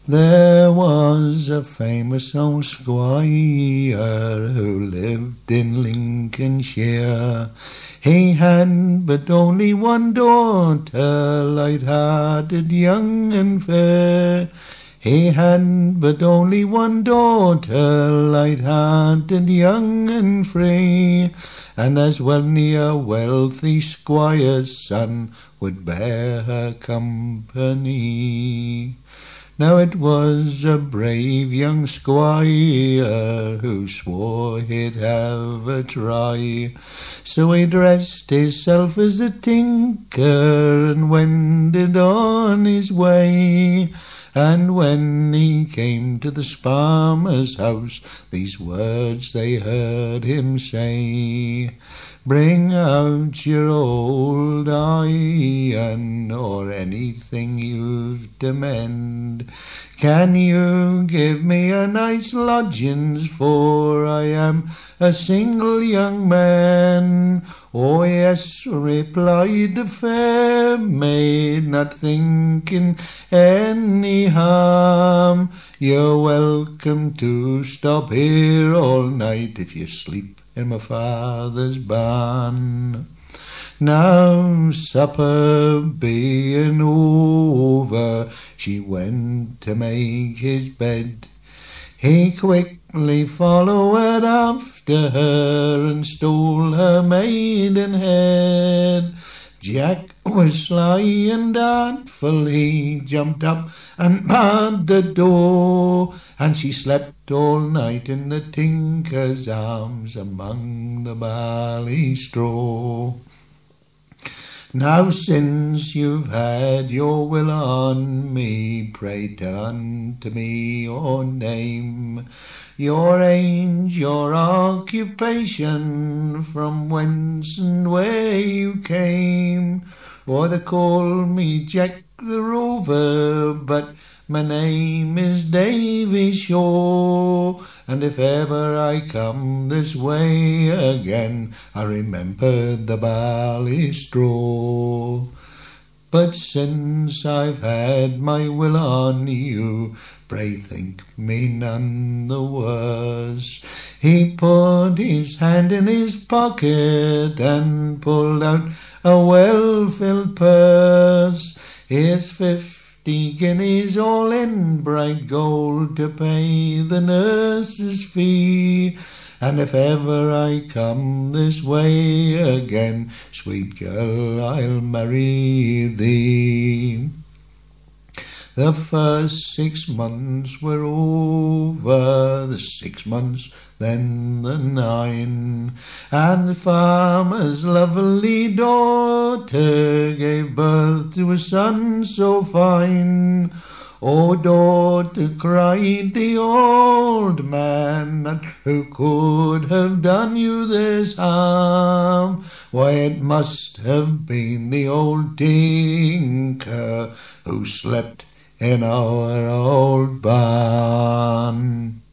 There was a famous old squire who lived in Lincolnshire. He had but only one daughter, light-hearted, young and fair. He had but only one daughter, light-hearted, young and free, and as only a wealthy squire's son would bear her company. Now it was a brave young squire who swore he'd have a try. So he dressed himself as a tinker and wended on his way. And when he came to the farmer's house, these words they heard him say: "Bring out your old iron, or anything you've to mend. Can you give me a night's lodgings, for I am a single young man?" "Oh yes," replied the fair maid, not thinking any harm. "You're welcome to stop here all night if you sleep in my father's barn." Now supper being over, she went to make his bed. He quickly followed after her and stole her maidenhead. Jack was sly and artful, he jumped up and barred the door, and she slept all night in the tinker's arms among the barley straw. Now since you've had your will on me, pray tell unto me your name, your age, your occupation, from whence and where you came. Or they call me Jack the Rover, but my name is Davy Shaw, and if ever I come this way again, I remember the barley straw. But since I've had my will on you, pray think me none the worse. He put his hand in his pocket and pulled out a well-filled purse. "Here's 50 guineas all in bright gold to pay the nurse's fee, and if ever I come this way again, sweet girl, I'll marry thee." The first 6 months were over, the 6 months, then the 9, and the farmer's lovely daughter gave birth to a son so fine. "Oh, daughter," cried the old man, "who could have done you this harm? Why, it must have been the old tinker who slept in our old barn."